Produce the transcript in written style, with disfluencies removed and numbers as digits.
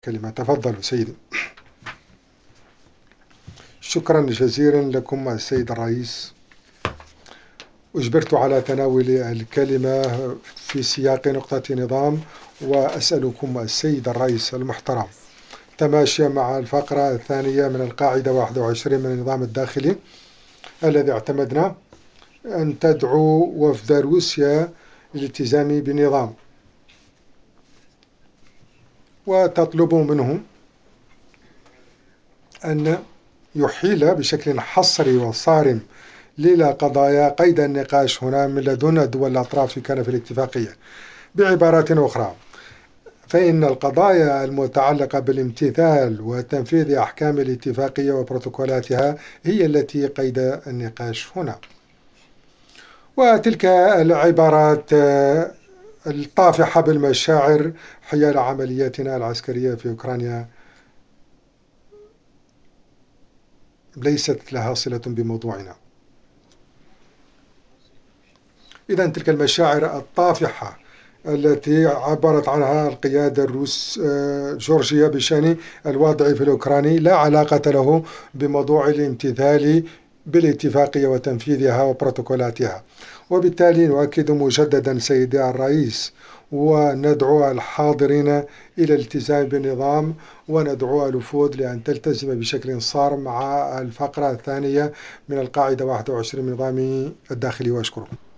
كلمة. تفضلوا سيدي. شكرا جزيلا لكم السيد الرئيس. أجبرت على تناول الكلمة في سياق نقطة نظام، وأسألكم السيد الرئيس المحترم تماشيا مع الفقرة الثانية من القاعدة 21 من النظام الداخلي الذي اعتمدنا أن تدعو وفد روسيا للالتزام بالنظام، وتطلب منه أن يحيل بشكل حصري وصارم لقضايا قيد النقاش هنا من لدن الدول الأطراف في كنف الاتفاقية. بعبارات أخرى، فإن القضايا المتعلقة بالامتثال وتنفيذ أحكام الاتفاقية وبروتوكولاتها هي التي قيد النقاش هنا. وتلك العبارات الطافحة بالمشاعر حيال عملياتنا العسكرية في أوكرانيا ليست لها صلة بموضوعنا. إذن تلك المشاعر الطافحة التي عبرت عنها القيادة جورجيا بشأن الوضع في الأوكراني لا علاقة له بموضوع الامتثال بالاتفاقية وتنفيذها وبروتوكولاتها. وبالتالي نؤكد مجددا سيدي الرئيس، وندعو الحاضرين إلى الالتزام بالنظام، وندعو الوفود لأن تلتزم بشكل صارم مع الفقرة الثانية من القاعدة 21 من النظام الداخلي. وأشكركم.